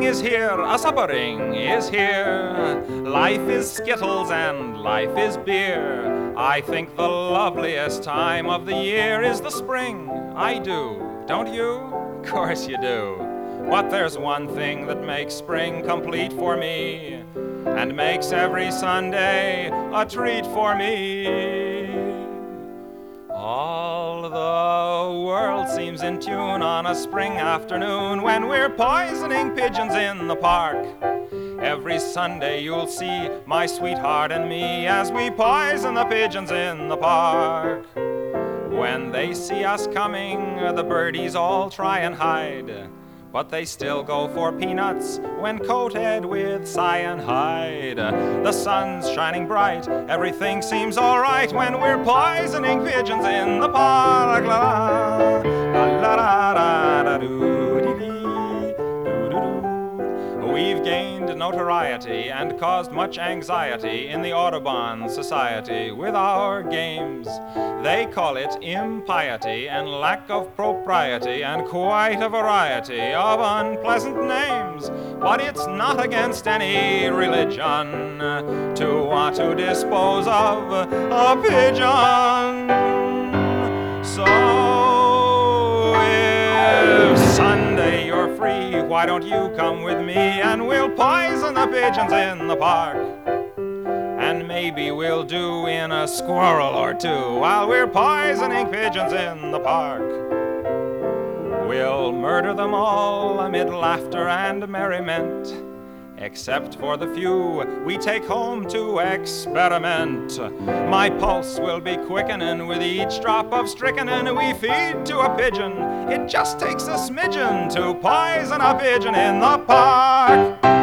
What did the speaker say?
is here, a suppering is here. Life is skittles and life is beer. I think the loveliest time of the year is the spring. I do, don't you? Of course you do. But there's one thing that makes spring complete for me, and makes every Sunday a treat for me. All the world seems in tune on a spring afternoon when we're poisoning pigeons in the park. Every Sunday you'll see my sweetheart and me as we poison the pigeons in the park. When they see us coming, the birdies all try and hide, but they still go for peanuts when coated with cyanide. The sun's shining bright, everything seems all right when we're poisoning pigeons in the park. La la la la la la doo dee dee. We've gained notoriety and caused much anxiety in the Audubon Society with our games. They call it impiety and lack of propriety and quite a variety of unpleasant names. But it's not against any religion to want to dispose of a pigeon. So if Sunday you're free, why don't you come with me and we'll poison the pigeons in the park? And maybe we'll do in a squirrel or two while we're poisoning pigeons in the park. We'll murder them all amid laughter and merriment, except for the few we take home to experiment. My pulse will be quickening with each drop of strychnine we feed to a pigeon. It just takes a smidgen to poison a pigeon in the park.